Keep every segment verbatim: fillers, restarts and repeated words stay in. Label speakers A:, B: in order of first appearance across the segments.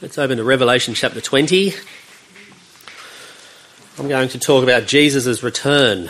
A: Let's open to Revelation chapter twenty. I'm going to talk about Jesus' return.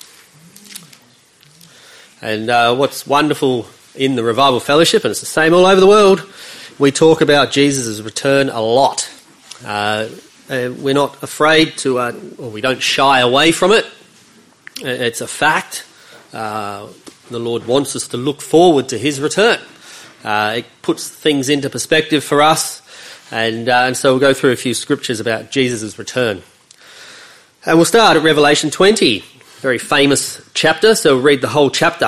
A: And uh, what's wonderful in the Revival Fellowship, and it's the same all over the world, we talk about Jesus' return a lot. Uh, we're not afraid to, uh, or we don't shy away from it. It's a fact. Uh, the Lord wants us to look forward to his return. Uh, it puts things into perspective for us. And, uh, and so we'll go through a few scriptures about Jesus' return. And we'll start at Revelation twenty, very famous chapter, so we'll read the whole chapter.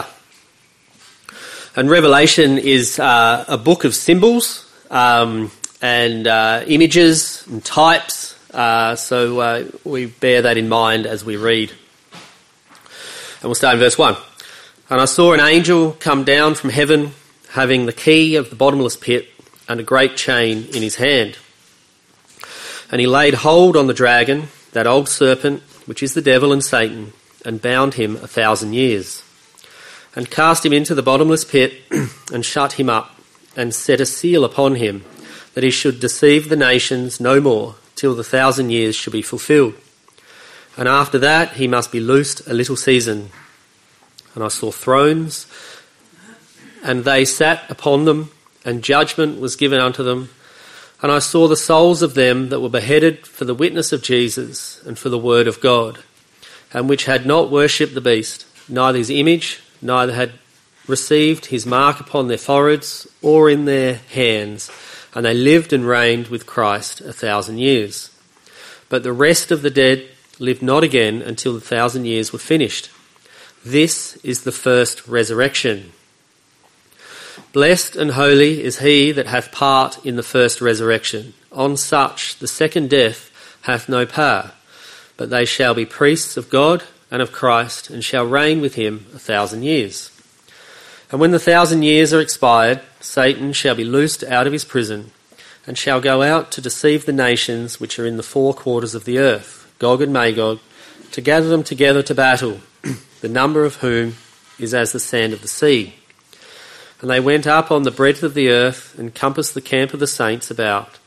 A: And Revelation is uh, a book of symbols um, and uh, images and types, uh, so uh, we bear that in mind as we read. And we'll start in verse one. And I saw an angel come down from heaven, having the key of the bottomless pit, and a great chain in his hand. And he laid hold on the dragon, that old serpent, which is the devil and Satan, and bound him a thousand years, and cast him into the bottomless pit, and shut him up, and set a seal upon him, that he should deceive the nations no more, till the thousand years should be fulfilled. And after that he must be loosed a little season. And I saw thrones, and they sat upon them, and judgment was given unto them. And I saw the souls of them that were beheaded for the witness of Jesus and for the word of God, and which had not worshipped the beast, neither his image, neither had received his mark upon their foreheads or in their hands. And they lived and reigned with Christ a thousand years. But the rest of the dead lived not again until the thousand years were finished. This is the first resurrection. Blessed and holy is he that hath part in the first resurrection. On such the second death hath no power, but they shall be priests of God and of Christ, and shall reign with him a thousand years. And when the thousand years are expired, Satan shall be loosed out of his prison, and shall go out to deceive the nations which are in the four quarters of the earth, Gog and Magog, to gather them together to battle, the number of whom is as the sand of the sea. And they went up on the breadth of the earth, and compassed the camp of the saints about,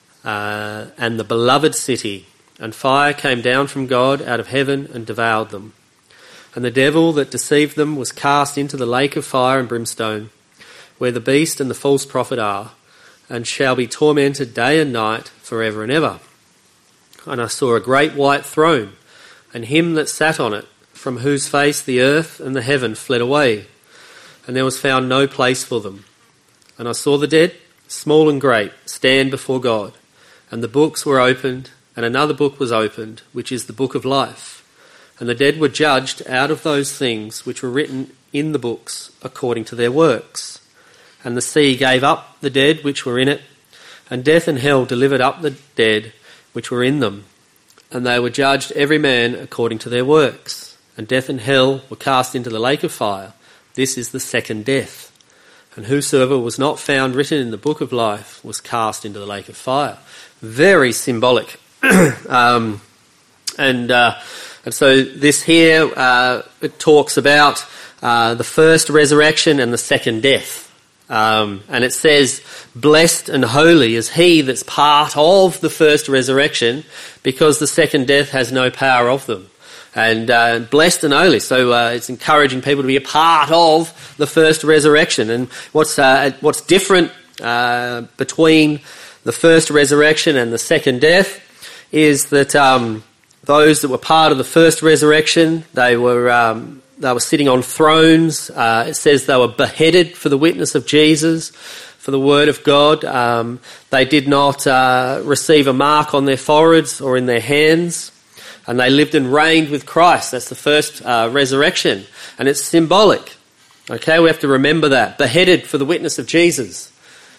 A: uh, and the beloved city. And fire came down from God out of heaven, and devoured them. And the devil that deceived them was cast into the lake of fire and brimstone, where the beast and the false prophet are, and shall be tormented day and night for ever and ever. And I saw a great white throne, and him that sat on it, from whose face the earth and the heaven fled away, and there was found no place for them. And I saw the dead, small and great, stand before God, and the books were opened, and another book was opened, which is the book of life. And the dead were judged out of those things which were written in the books according to their works. And the sea gave up the dead which were in it, and death and hell delivered up the dead which were in them. And they were judged every man according to their works. And death and hell were cast into the lake of fire. This is the second death. And whosoever was not found written in the book of life was cast into the lake of fire. Very symbolic. um, and uh, and so this here, uh, it talks about uh, the first resurrection and the second death. Um, and it says, blessed and holy is he that's part of the first resurrection, because the second death has no power of them. And uh, blessed and holy, so uh, it's encouraging people to be a part of the first resurrection. And what's uh, what's different uh, between the first resurrection and the second death is that um, those that were part of the first resurrection, they were um, they were sitting on thrones. Uh, it says they were beheaded for the witness of Jesus, for the word of God. Um, they did not uh, receive a mark on their foreheads or in their hands. And they lived and reigned with Christ. That's the first uh, resurrection. And it's symbolic. Okay, we have to remember that. Beheaded for the witness of Jesus.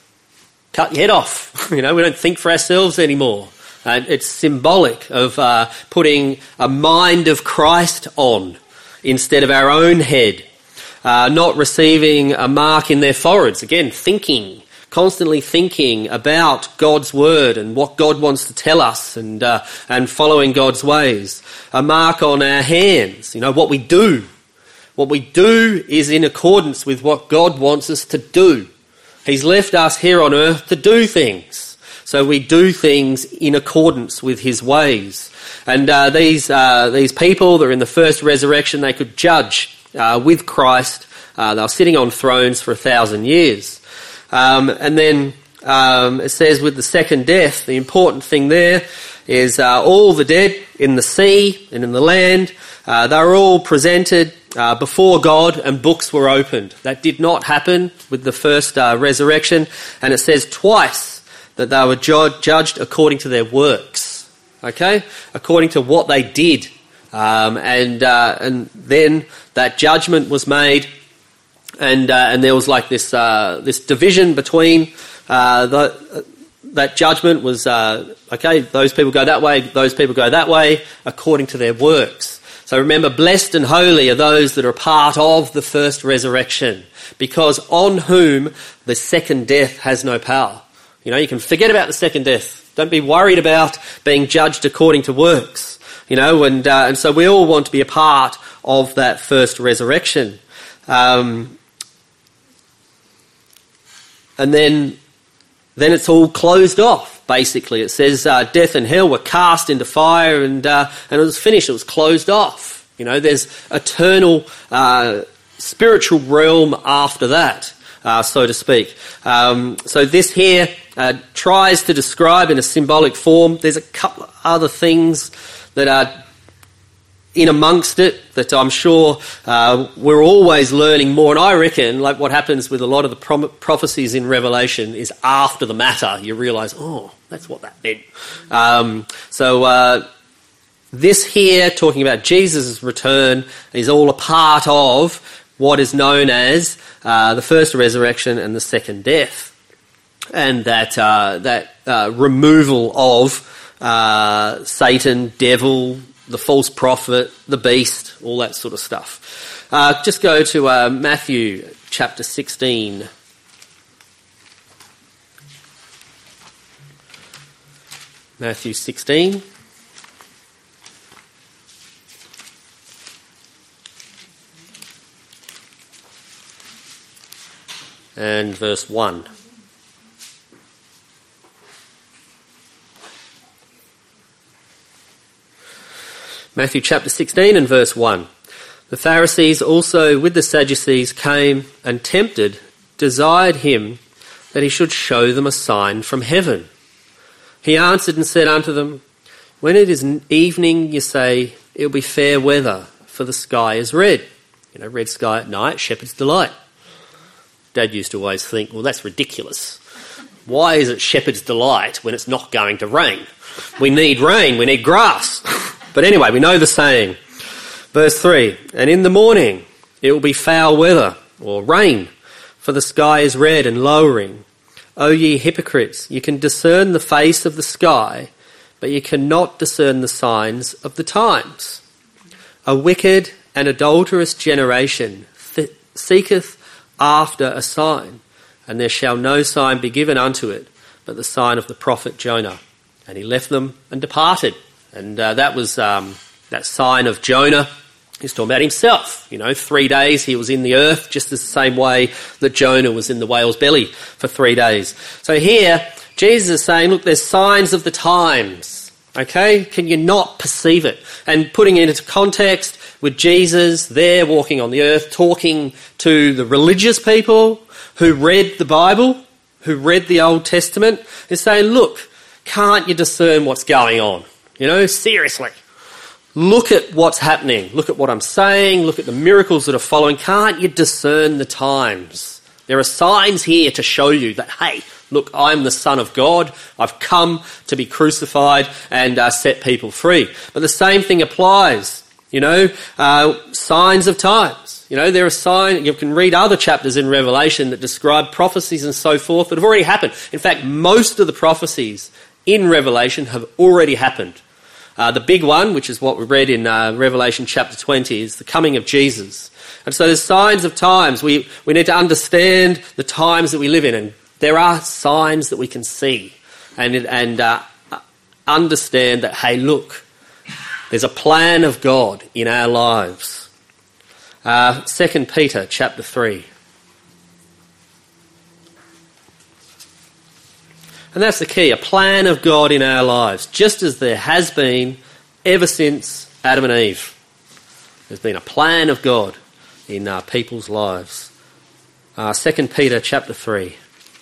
A: Cut your head off. You know, we don't think for ourselves anymore. And it's symbolic of uh, putting a mind of Christ on instead of our own head. Uh, not receiving a mark in their foreheads. Again, thinking. Constantly thinking about God's word and what God wants to tell us, and uh, and following God's ways. A mark on our hands, you know, what we do. What we do is in accordance with what God wants us to do. He's left us here on earth to do things. So we do things in accordance with his ways. And uh, these uh, these people that are in the first resurrection, they could judge uh, with Christ. Uh, they were sitting on thrones for a thousand years. Um, and then um, it says with the second death, the important thing there is uh, all the dead in the sea and in the land, uh, they were all presented uh, before God and books were opened. That did not happen with the first uh, resurrection. And it says twice that they were ju- judged according to their works, okay, according to what they did. Um, and uh, and then that judgment was made, and uh, and there was like this uh, this division between uh, the uh, that judgment was uh, okay. Those people go that way, those people go that way, according to their works. So remember, blessed and holy are those that are part of the first resurrection, because on whom the second death has no power. You know, you can forget about the second death. Don't be worried about being judged according to works. You know, and uh, and so we all want to be a part of that first resurrection. Um, and then, then it's all closed off. Basically, it says uh, death and hell were cast into fire, and uh, and it was finished. It was closed off. You know, there's eternal uh, spiritual realm after that. Uh, so to speak. Um, so this here uh, tries to describe in a symbolic form. There's a couple of other things that are in amongst it that I'm sure uh, we're always learning more. And I reckon, like what happens with a lot of the prom- prophecies in Revelation is after the matter, you realise, oh, that's what that meant. Um, so uh, this here, talking about Jesus' return, is all a part of what is known as uh, the first resurrection and the second death, and that uh, that uh, removal of uh, Satan, devil, the false prophet, the beast, all that sort of stuff. Uh, just go to uh, Matthew chapter sixteen. Matthew sixteen. And verse one. Matthew chapter sixteen and verse one. The Pharisees also with the Sadducees came and tempted, desired him that he should show them a sign from heaven. He answered and said unto them, when it is evening, you say, it will be fair weather, for the sky is red. You know, red sky at night, shepherd's delight. Dad used to always think, well, that's ridiculous. Why is it shepherd's delight when it's not going to rain? We need rain, we need grass. But anyway, we know the saying. Verse three, and in the morning it will be foul weather, or rain, for the sky is red and lowering. O ye hypocrites, you can discern the face of the sky, but you cannot discern the signs of the times. A wicked and adulterous generation th- seeketh after a sign, and there shall no sign be given unto it, but the sign of the prophet Jonah. And he left them and departed. And uh, that was um, that sign of Jonah. He's talking about himself. You know, three days he was in the earth, just the same way that Jonah was in the whale's belly for three days. So here, Jesus is saying, look, there's signs of the times. Okay? Can you not perceive it? And putting it into context with Jesus there walking on the earth, talking to the religious people who read the Bible, who read the Old Testament, is saying, look, can't you discern what's going on? You know, seriously. Look at what's happening. Look at what I'm saying. Look at the miracles that are following. Can't you discern the times? There are signs here to show you that, hey, look, I'm the Son of God. I've come to be crucified and uh, set people free. But the same thing applies, you know, uh, signs of times. You know, there are signs, you can read other chapters in Revelation that describe prophecies and so forth that have already happened. In fact, most of the prophecies in Revelation have already happened. Uh, the big one, which is what we read in uh, Revelation chapter twenty, is the coming of Jesus. And so there's signs of times. We, we need to understand the times that we live in, and there are signs that we can see and, and uh, understand that, hey, look, there's a plan of God in our lives. Uh, Second Peter chapter three. And that's the key, a plan of God in our lives, just as there has been ever since Adam and Eve. There's been a plan of God in uh, people's lives. Uh, Second Peter chapter three.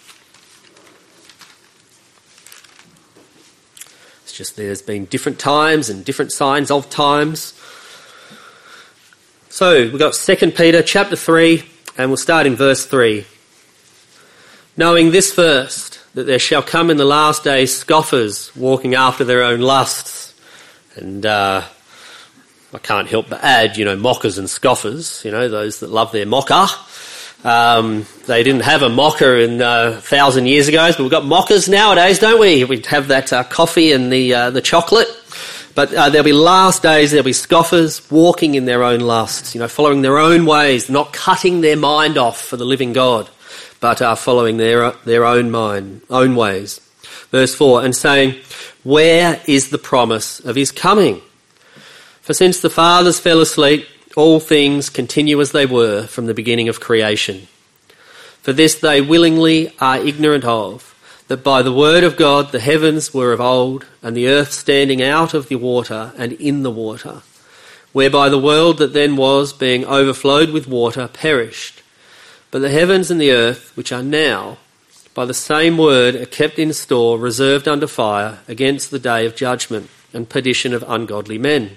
A: It's just there's been different times and different signs of times. So we've got Second Peter chapter three, and we'll start in verse three. Knowing this first, that there shall come in the last days scoffers walking after their own lusts. And uh, I can't help but add, you know, mockers and scoffers, you know, those that love their mocker. Um, they didn't have a mocker in uh, a thousand years ago, but we've got mockers nowadays, don't we? We have that uh, coffee and the uh, the chocolate. But uh, there'll be last days, there'll be scoffers walking in their own lusts, you know, following their own ways, not cutting their mind off for the living God, but are following their their own mind, own ways. Verse four, and saying, where is the promise of his coming? For since the fathers fell asleep, all things continue as they were from the beginning of creation. For this they willingly are ignorant of, that by the word of God the heavens were of old, and the earth standing out of the water and in the water, whereby the world that then was, being overflowed with water, perished. But the heavens and the earth, which are now, by the same word are kept in store, reserved under fire, against the day of judgment and perdition of ungodly men.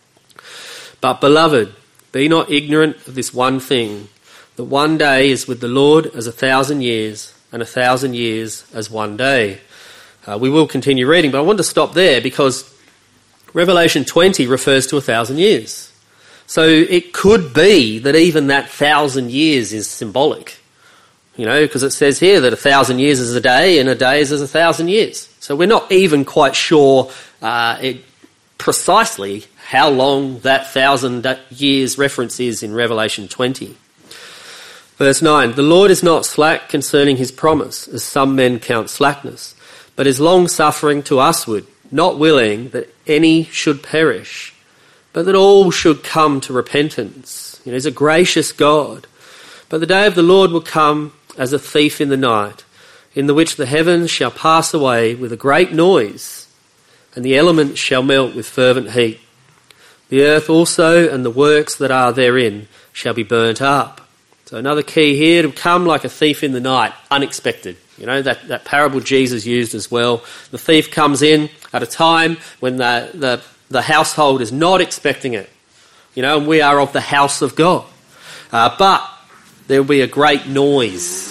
A: But, beloved, be not ignorant of this one thing, that one day is with the Lord as a thousand years, and a thousand years as one day. Uh, we will continue reading, but I want to stop there because Revelation twenty refers to a thousand years. So it could be that even that thousand years is symbolic, you know, because it says here that a thousand years is a day and a day is as a thousand years. So we're not even quite sure uh, it, precisely how long that thousand years reference is in Revelation twenty. Verse nine, the Lord is not slack concerning his promise, as some men count slackness, but is long-suffering to usward, not willing that any should perish, but that all should come to repentance. You know, he's a gracious God. But the day of the Lord will come as a thief in the night, in the which the heavens shall pass away with a great noise, and the elements shall melt with fervent heat. The earth also and the works that are therein shall be burnt up. So another key here, to come like a thief in the night, unexpected. You know, that, that parable Jesus used as well. The thief comes in at a time when the, the, the household is not expecting it. You know, and we are of the house of God. Uh, but there will be a great noise.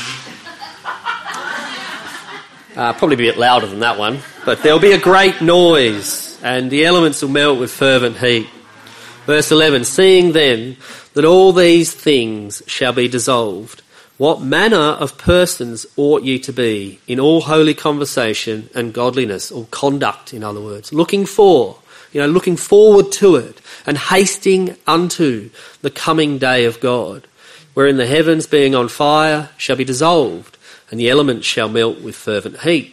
A: Uh, probably be a bit louder than that one. But there will be a great noise, and the elements will melt with fervent heat. Verse eleven, seeing then that all these things shall be dissolved, what manner of persons ought ye to be in all holy conversation and godliness, or conduct, in other words, looking for, you know, looking forward to it, and hasting unto the coming day of God, wherein the heavens being on fire shall be dissolved, and the elements shall melt with fervent heat.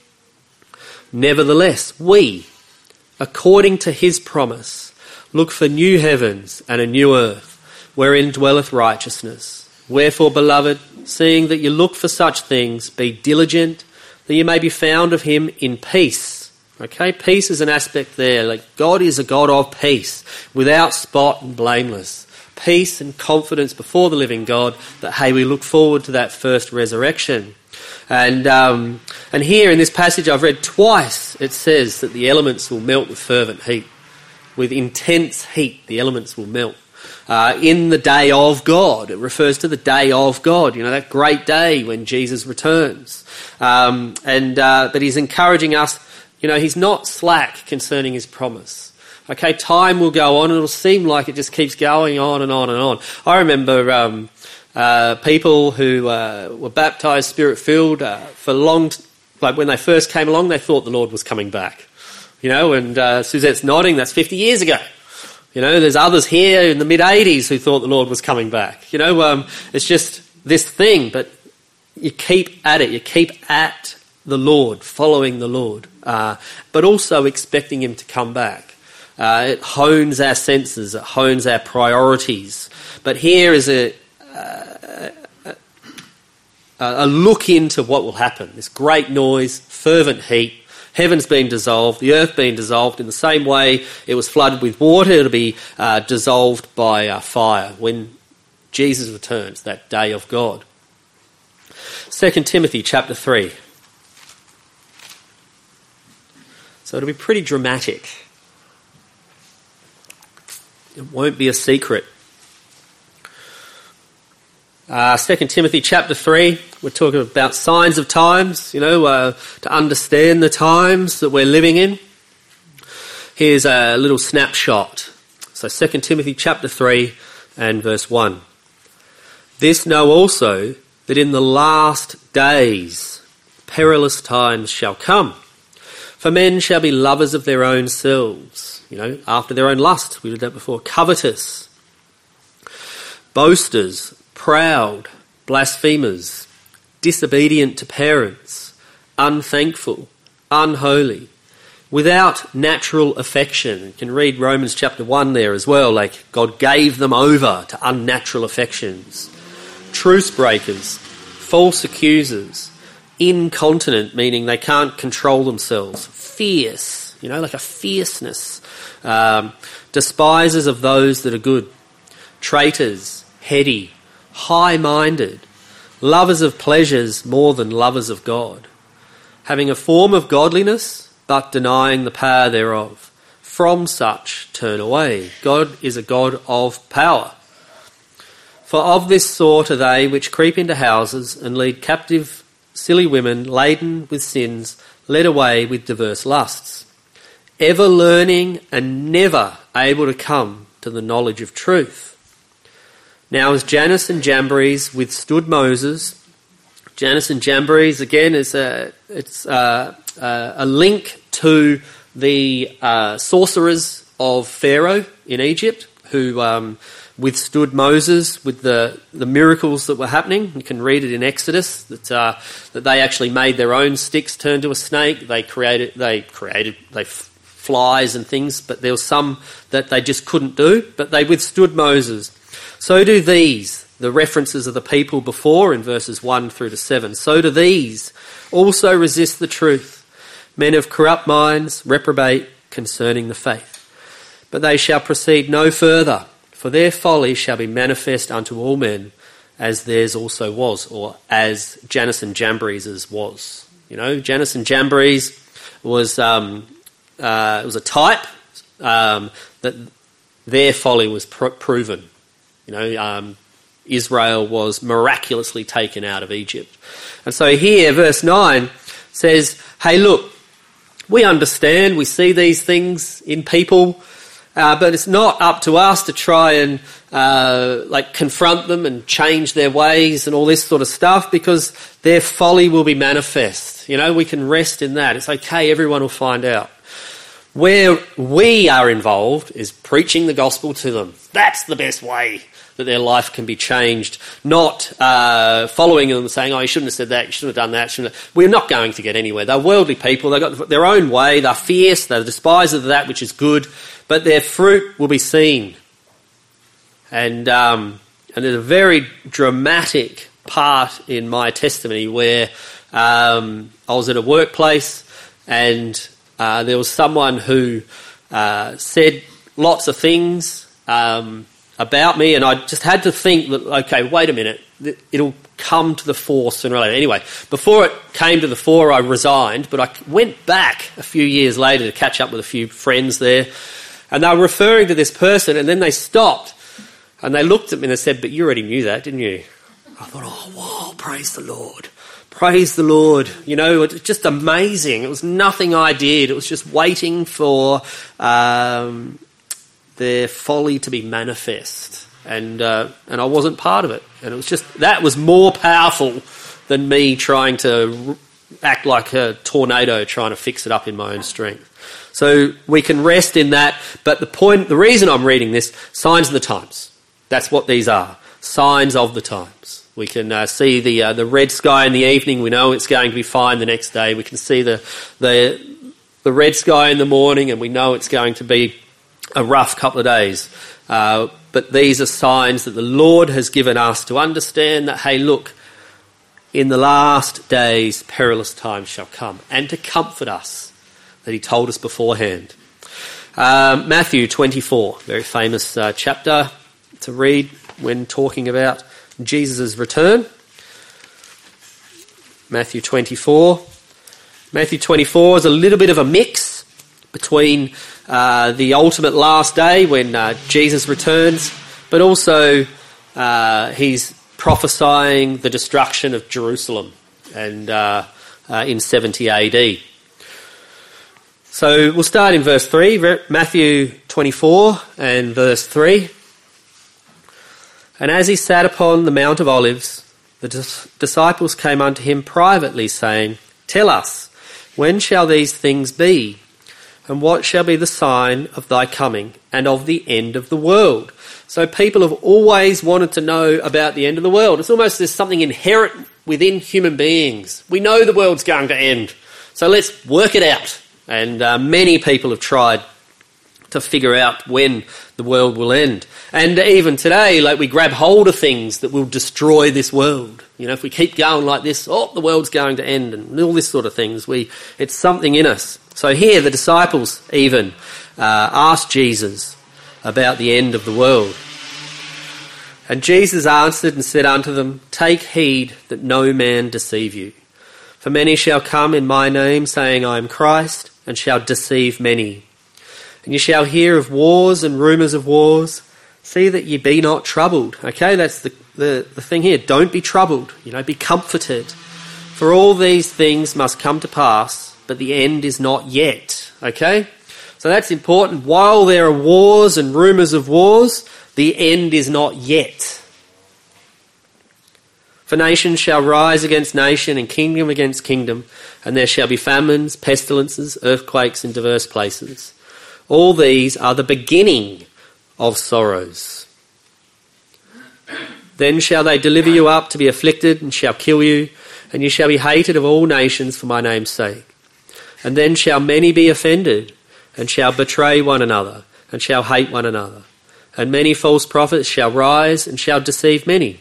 A: Nevertheless, we, according to his promise, look for new heavens and a new earth, wherein dwelleth righteousness. Wherefore, beloved, seeing that you look for such things, be diligent, that you may be found of him in peace. Okay, peace is an aspect there. Like God is a God of peace, without spot and blameless. Peace and confidence before the living God, that, hey, we look forward to that first resurrection. And um, and here in this passage I've read twice, it says that the elements will melt with fervent heat. With intense heat, the elements will melt. Uh, in the day of God, it refers to the day of God, you know, that great day when Jesus returns. Um, and uh, but he's encouraging us, you know, he's not slack concerning his promise. Okay, time will go on and it'll seem like it just keeps going on and on and on. I remember um, uh, people who uh, were baptised, Spirit-filled, uh, for long, t- like when they first came along, they thought the Lord was coming back. You know, and uh, Suzette's nodding, that's fifty years ago. You know, there's others here in the mid-eighties who thought the Lord was coming back. You know, um, it's just this thing, but you keep at it. You keep at the Lord, following the Lord, uh, but also expecting him to come back. Uh, it hones our senses, it hones our priorities. But here is a, a, a look into what will happen. This great noise, fervent heat, heaven's been dissolved, the earth being dissolved. In the same way it was flooded with water, it'll be uh, dissolved by uh, fire when Jesus returns, that day of God. Second Timothy chapter three. So it'll be pretty dramatic. It won't be a secret. Uh, Second Timothy chapter three, we're talking about signs of times, you know, uh, to understand the times that we're living in. Here's a little snapshot. So Second Timothy chapter three and verse one. This know also, that in the last days perilous times shall come. For men shall be lovers of their own selves, you know, after their own lust. We did that before. Covetous, boasters, proud, blasphemers, disobedient to parents, unthankful, unholy, without natural affection. You can read Romans chapter one there as well, like God gave them over to unnatural affections. Truce breakers, false accusers, incontinent, meaning they can't control themselves, fierce, you know, like a fierceness, um, despisers of those that are good, traitors, heady, high-minded, lovers of pleasures more than lovers of God, having a form of godliness but denying the power thereof. From such turn away. God is a God of power. For of this sort are they which creep into houses and lead captive silly women laden with sins, led away with diverse lusts, ever learning and never able to come to the knowledge of truth. Now as Jannes and Jambres withstood Moses, Jannes and Jambres again is a it's a, a, a link to the uh, sorcerers of Pharaoh in Egypt who um, withstood Moses with the, the miracles that were happening. You can read it in Exodus that uh, that they actually made their own sticks turn to a snake. They created they created they f- flies and things, but there was some that they just couldn't do. But they withstood Moses. So do these, the references of the people before in verses one through to seven. So do these also resist the truth. Men of corrupt minds reprobate concerning the faith. But they shall proceed no further, for their folly shall be manifest unto all men, as theirs also was, or as Jannes and Jambres' was. You know, Jannes and Jambres was um, uh, it was a type um, that their folly was pr- proven. You know, um, Israel was miraculously taken out of Egypt. And so here, verse nine says, hey, look, we understand, we see these things in people, uh, but it's not up to us to try and uh, like confront them and change their ways and all this sort of stuff, because their folly will be manifest. You know, we can rest in that. It's okay, everyone will find out. Where we are involved is preaching the gospel to them. That's the best way that their life can be changed, not uh, following them and saying, oh, you shouldn't have said that, you shouldn't have done that. Shouldn't have. We're not going to get anywhere. They're worldly people. They've got their own way. They're fierce. They're despisers of that which is good, but their fruit will be seen. And, um, and there's a very dramatic part in my testimony where um, I was at a workplace and uh, there was someone who uh, said lots of things um, about me, and I just had to think that, okay, wait a minute, it'll come to the fore sooner or later. Anyway, before it came to the fore, I resigned, but I went back a few years later to catch up with a few friends there, and they were referring to this person, and then they stopped, and they looked at me and they said, but you already knew that, didn't you? I thought, oh, wow, praise the Lord. Praise the Lord. You know, it's just amazing. It was nothing I did. It was just waiting for um, their folly to be manifest. And uh, and I wasn't part of it. And it was just, that was more powerful than me trying to act like a tornado trying to fix it up in my own strength. So we can rest in that. But the point, the reason I'm reading this, signs of the times. That's what these are. Signs of the times. We can uh, see the uh, the red sky in the evening. We know it's going to be fine the next day. We can see the the the red sky in the morning, and we know it's going to be a rough couple of days. Uh, but these are signs that the Lord has given us to understand that, hey, look, in the last days perilous times shall come, and to comfort us, that he told us beforehand. Um, Matthew twenty-four, very famous uh, chapter to read when talking about Jesus' return. Matthew twenty-four. Matthew twenty-four is a little bit of a mix between uh, the ultimate last day when uh, Jesus returns, but also uh, he's prophesying the destruction of Jerusalem and uh, uh, in seventy A D. So we'll start in verse three, Matthew twenty-four and verse three. And as he sat upon the Mount of Olives, the dis- disciples came unto him privately, saying, Tell us, when shall these things be? And what shall be the sign of thy coming and of the end of the world? So people have always wanted to know about the end of the world. It's almost there's something inherent within human beings. We know the world's going to end, so let's work it out. And uh, many people have tried to figure out when the world will end. And even today, like we grab hold of things that will destroy this world. You know, if we keep going like this, oh, the world's going to end, and all this sort of things. We, it's something in us. So here, the disciples even uh, asked Jesus about the end of the world. And Jesus answered and said unto them, Take heed that no man deceive you. For many shall come in my name, saying, I am Christ, and shall deceive many. And ye shall hear of wars and rumours of wars. See that ye be not troubled. Okay, that's the, the, the thing here. Don't be troubled. You know, be comforted. For all these things must come to pass, but the end is not yet. Okay? So that's important. While there are wars and rumours of wars, the end is not yet. For nation shall rise against nation, and kingdom against kingdom, and there shall be famines, pestilences, earthquakes in diverse places. All these are the beginning of sorrows. Then shall they deliver you up to be afflicted, and shall kill you, and you shall be hated of all nations for my name's sake. And then shall many be offended, and shall betray one another, and shall hate one another. And many false prophets shall rise, and shall deceive many.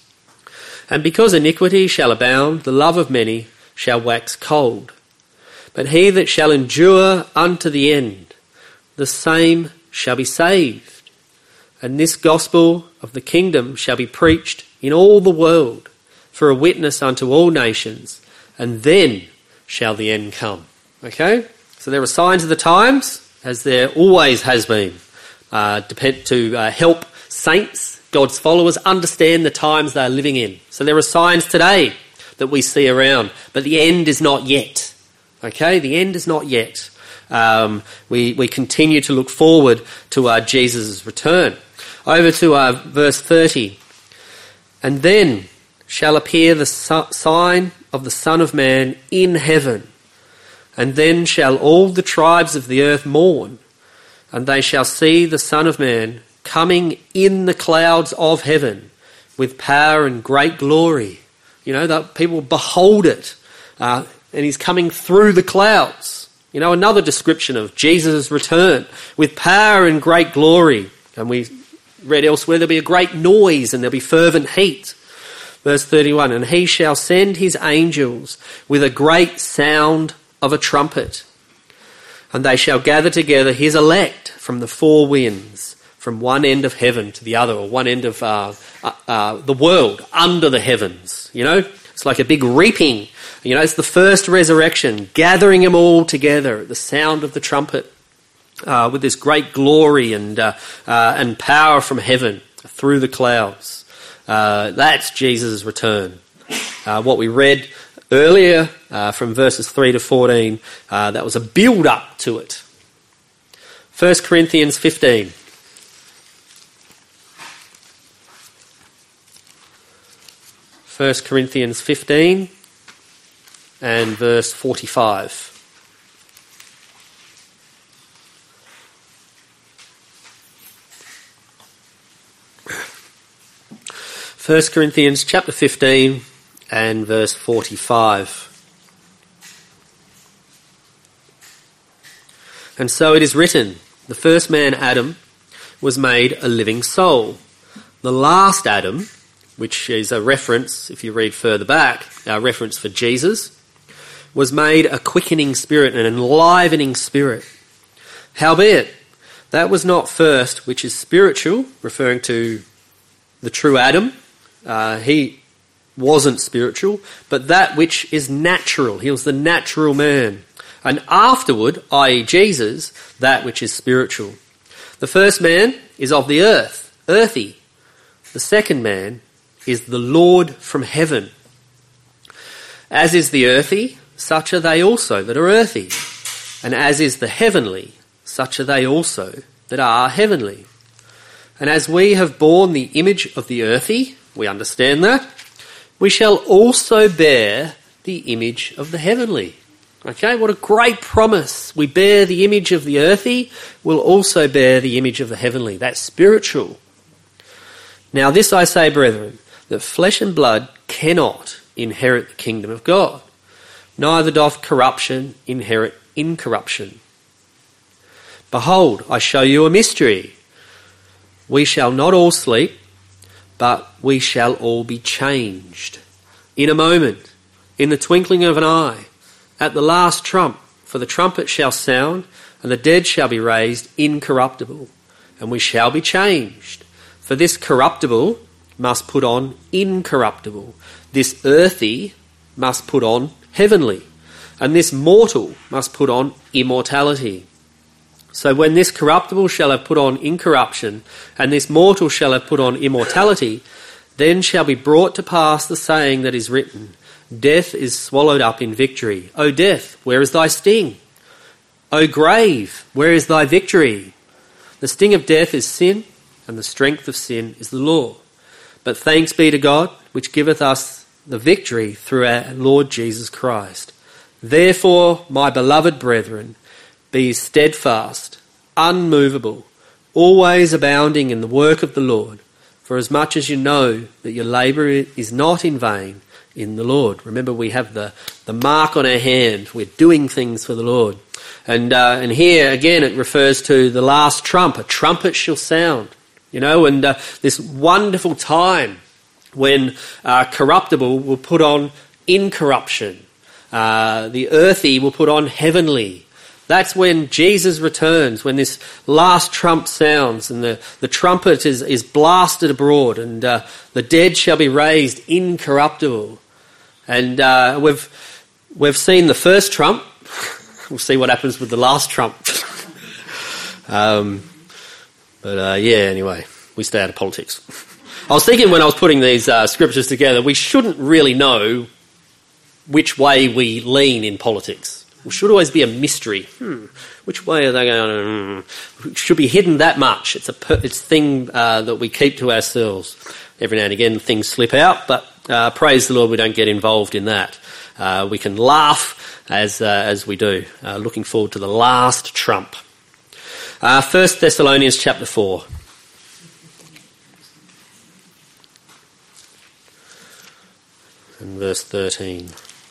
A: And because iniquity shall abound, the love of many shall wax cold. But he that shall endure unto the end, the same shall be saved. And this gospel of the kingdom shall be preached in all the world for a witness unto all nations, and then shall the end come. Okay? So there are signs of the times, as there always has been, uh, depend to uh, help saints, God's followers, understand the times they're living in. So there are signs today that we see around, but the end is not yet. Okay? The end is not yet. Um, we, we continue to look forward to uh, Jesus' return. Over to uh, verse thirty. And then shall appear the su- sign of the Son of Man in heaven. And then shall all the tribes of the earth mourn, and they shall see the Son of Man coming in the clouds of heaven with power and great glory. You know, that people behold it, uh, and he's coming through the clouds. You know, another description of Jesus' return with power and great glory. And we read elsewhere, there'll be a great noise and there'll be fervent heat. Verse thirty-one, and he shall send his angels with a great sound of a trumpet, and they shall gather together his elect from the four winds, from one end of heaven to the other, or one end of uh, uh, uh, the world, under the heavens. You know, it's like a big reaping. You know, it's the first resurrection, gathering them all together at the sound of the trumpet, uh, with this great glory and uh, uh, and power from heaven through the clouds. Uh, that's Jesus' return. Uh, what we read earlier uh, from verses three to fourteen, uh, that was a build-up to it. First Corinthians fifteen. First Corinthians fifteen and verse forty-five. First Corinthians chapter fifteen and verse forty-five. And so it is written, the first man, Adam, was made a living soul. The last Adam which is a reference, if you read further back, a reference for Jesus, was made a quickening spirit, an enlivening spirit. Howbeit, that was not first which is spiritual, referring to the true Adam. Uh, he wasn't spiritual, but that which is natural. He was the natural man. And afterward, that is Jesus, that which is spiritual. The first man is of the earth, earthy. The second man is the Lord from heaven. As is the earthy, such are they also that are earthy. And as is the heavenly, such are they also that are heavenly. And as we have borne the image of the earthy, we understand that, we shall also bear the image of the heavenly. Okay, what a great promise. We bear the image of the earthy, we'll also bear the image of the heavenly. That's spiritual. Now this I say, brethren, that flesh and blood cannot inherit the kingdom of God, neither doth corruption inherit incorruption. Behold, I show you a mystery. We shall not all sleep, but we shall all be changed. In a moment, in the twinkling of an eye, at the last trump, for the trumpet shall sound, and the dead shall be raised incorruptible, and we shall be changed. For this corruptible must put on incorruptible, this earthy must put on heavenly, and this mortal must put on immortality. So when this corruptible shall have put on incorruption, and this mortal shall have put on immortality, then shall be brought to pass the saying that is written, Death is swallowed up in victory. O death, where is thy sting? O grave, where is thy victory? The sting of death is sin, and the strength of sin is the law. But thanks be to God, which giveth us the victory through our Lord Jesus Christ. Therefore, my beloved brethren, be steadfast, unmovable, always abounding in the work of the Lord, for as much as you know that your labour is not in vain in the Lord. Remember, we have the, the mark on our hand. We're doing things for the Lord. And uh, and here, again, it refers to the last trump. A trumpet shall sound, you know, and uh, this wonderful time when uh, corruptible will put on incorruption. Uh, the earthy will put on heavenly. That's when Jesus returns, when this last trump sounds and the, the trumpet is, is blasted abroad, and uh, the dead shall be raised incorruptible. And uh, we've we've seen the first trump. We'll see what happens with the last trump. um, but uh, yeah, anyway, we stay out of politics. I was thinking when I was putting these uh, scriptures together, we shouldn't really know which way we lean in politics. It should always be a mystery. Hmm, which way are they going? Hmm. It should be hidden that much. It's a per- it's thing uh, that we keep to ourselves. Every now and again things slip out, but uh, praise the Lord we don't get involved in that. Uh, we can laugh as uh, as we do. Uh, looking forward to the last trump. Uh, First Thessalonians chapter four. And verse thirteen.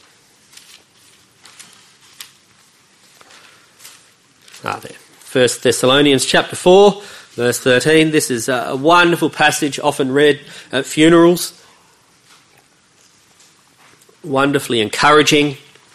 A: Ah, there. First Thessalonians chapter four, verse thirteen. This is a wonderful passage, often read at funerals. Wonderfully encouraging.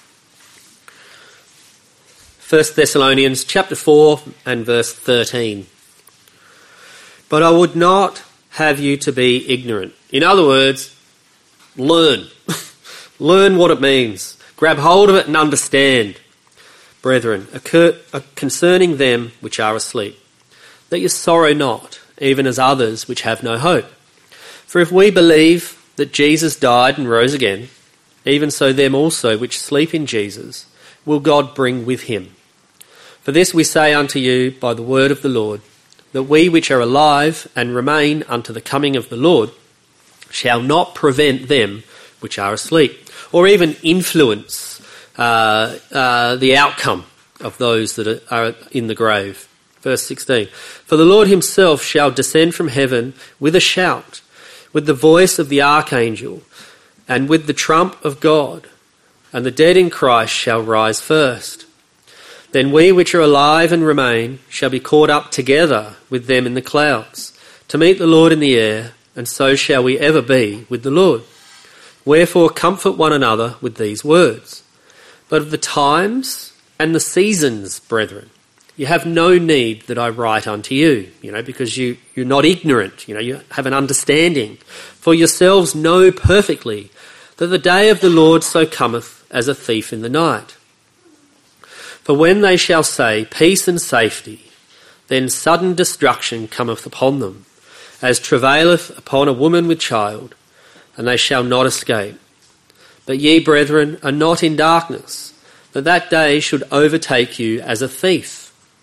A: First Thessalonians chapter four and verse thirteen. But I would not have you to be ignorant. In other words, learn. Learn what it means. Grab hold of it and understand. Brethren, occur, uh, concerning them which are asleep, that you sorrow not, even as others which have no hope. For if we believe that Jesus died and rose again, even so them also which sleep in Jesus will God bring with him. For this we say unto you by the word of the Lord, that we which are alive and remain unto the coming of the Lord shall not prevent them which are asleep, or even influence Uh, uh, the outcome of those that are, are in the grave. Verse sixteen. For the Lord himself shall descend from heaven with a shout, with the voice of the archangel, and with the trump of God, and the dead in Christ shall rise first. Then we which are alive and remain shall be caught up together with them in the clouds, to meet the Lord in the air, and so shall we ever be with the Lord. Wherefore comfort one another with these words. But of the times and the seasons, brethren, you have no need that I write unto you, you know, because you, you're not ignorant, you know, you have an understanding. For yourselves know perfectly that the day of the Lord so cometh as a thief in the night. For when they shall say, peace and safety, then sudden destruction cometh upon them, as travaileth upon a woman with child, and they shall not escape. But ye, brethren, are not in darkness, that that day should overtake you as a thief.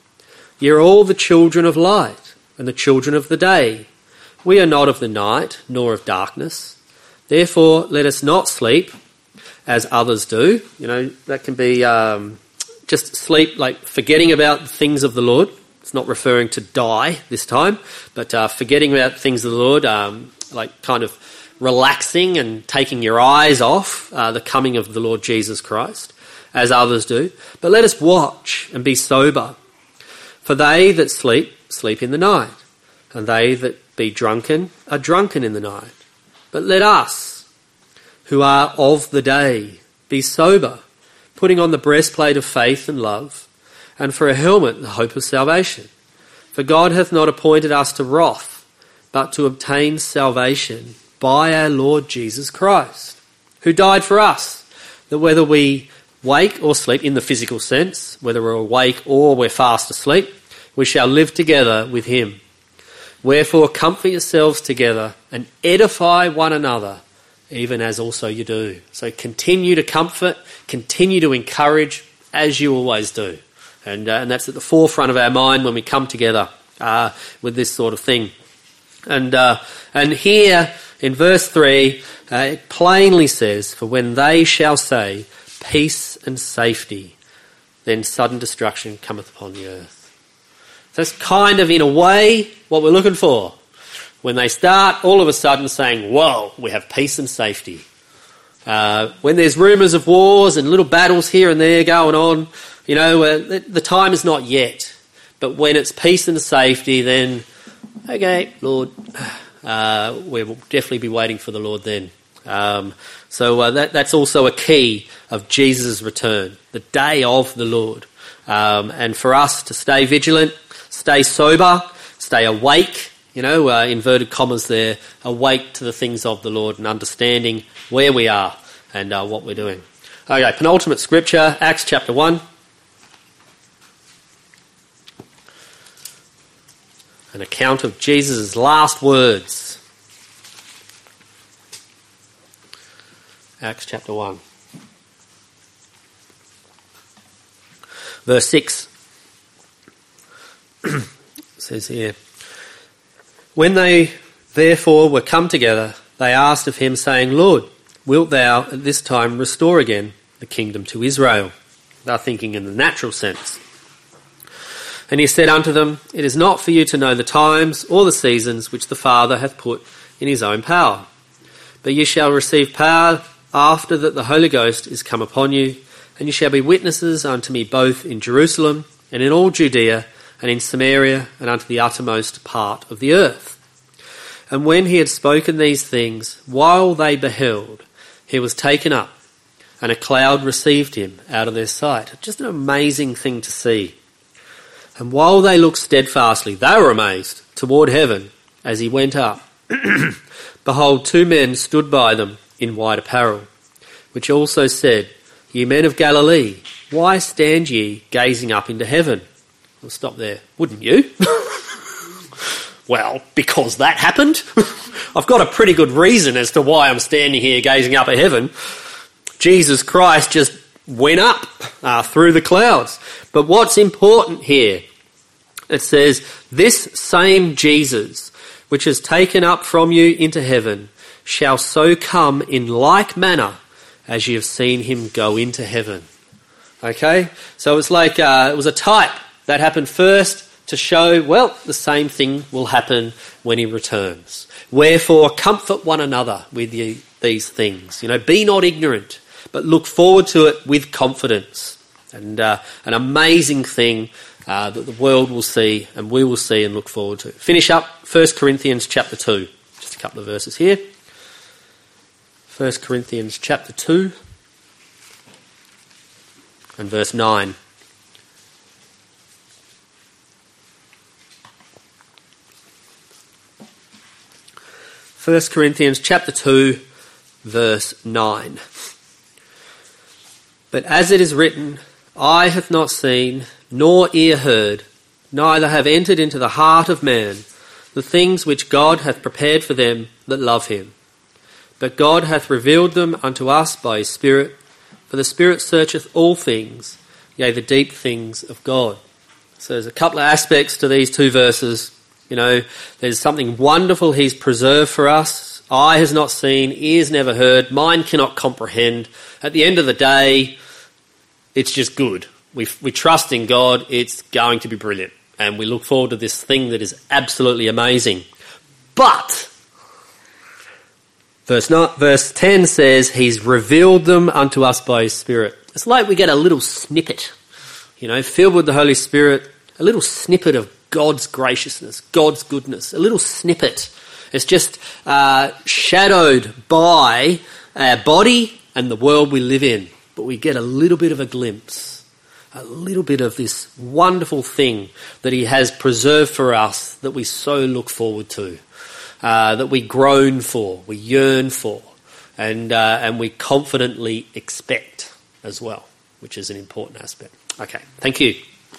A: Ye are all the children of light, and the children of the day. We are not of the night, nor of darkness. Therefore let us not sleep, as others do. You know, that can be um, just sleep, like forgetting about the things of the Lord. It's not referring to die this time, but uh, forgetting about things of the Lord, um, like kind of relaxing and taking your eyes off uh, the coming of the Lord Jesus Christ, as others do. But let us watch and be sober. For they that sleep, sleep in the night, and they that be drunken are drunken in the night. But let us, who are of the day, be sober, putting on the breastplate of faith and love, and for a helmet the hope of salvation. For God hath not appointed us to wrath, but to obtain salvation by our Lord Jesus Christ, who died for us, that whether we wake or sleep, in the physical sense, whether we're awake or we're fast asleep, we shall live together with him. Wherefore comfort yourselves together and edify one another, even as also you do. So continue to comfort, continue to encourage, as you always do. And, uh, and that's at the forefront of our mind when we come together uh, with this sort of thing. And, uh, and here in verse three, uh, it plainly says, for when they shall say, peace and safety, then sudden destruction cometh upon the earth. That's kind of, in a way, what we're looking for. When they start all of a sudden saying, whoa, we have peace and safety. Uh, when there's rumours of wars and little battles here and there going on, you know, uh, the, the time is not yet. But when it's peace and safety, then, okay, Lord, uh, we'll definitely be waiting for the Lord then. Um, so uh, that, that's also a key of Jesus' return, the day of the Lord. Um, and for us to stay vigilant, stay sober, stay awake, you know, uh, inverted commas there, awake to the things of the Lord and understanding where we are and uh, what we're doing. Okay, penultimate scripture, Acts chapter one. An account of Jesus' last words. Acts chapter one. Verse six. Says here, when they therefore were come together, they asked of him, saying, Lord, wilt thou at this time restore again the kingdom to Israel? They're thinking in the natural sense. And he said unto them, it is not for you to know the times or the seasons which the Father hath put in his own power. But ye shall receive power after that the Holy Ghost is come upon you, and ye shall be witnesses unto me both in Jerusalem and in all Judea and in Samaria and unto the uttermost part of the earth. And when he had spoken these things, while they beheld, he was taken up, and a cloud received him out of their sight. Just an amazing thing to see. And while they looked steadfastly, they were amazed, toward heaven as he went up. Behold, two men stood by them in white apparel, which also said, Ye men of Galilee, why stand ye gazing up into heaven? We'll stop there. Wouldn't you? Well, because that happened. I've got a pretty good reason as to why I'm standing here gazing up at heaven. Jesus Christ just went up uh, through the clouds. But what's important here, it says, this same Jesus, which is taken up from you into heaven, shall so come in like manner as ye have seen him go into heaven. Okay? So it's like, uh, it was a type that happened first to show, well, the same thing will happen when he returns. Wherefore, comfort one another with you, these things. You know, be not ignorant, but look forward to it with confidence. And uh, an amazing thing uh, that the world will see and we will see and look forward to. Finish up First Corinthians chapter two. Just a couple of verses here. First Corinthians chapter two and verse nine. First Corinthians chapter two, verse nine. But as it is written, eye hath not seen, nor ear heard, neither have entered into the heart of man the things which God hath prepared for them that love him. But God hath revealed them unto us by his Spirit, for the Spirit searcheth all things, yea, the deep things of God. So there's a couple of aspects to these two verses. You know, there's something wonderful he's preserved for us. Eye has not seen, ears never heard, mind cannot comprehend. At the end of the day, it's just good. We we trust in God, it's going to be brilliant. And we look forward to this thing that is absolutely amazing. But, verse nine, verse ten says, he's revealed them unto us by his Spirit. It's like we get a little snippet, you know, filled with the Holy Spirit, a little snippet of God's graciousness, God's goodness, a little snippet. It's just uh, shadowed by our body and the world we live in. But we get a little bit of a glimpse, a little bit of this wonderful thing that he has preserved for us that we so look forward to, uh, that we groan for, we yearn for, and uh, and we confidently expect as well, which is an important aspect. Okay, thank you.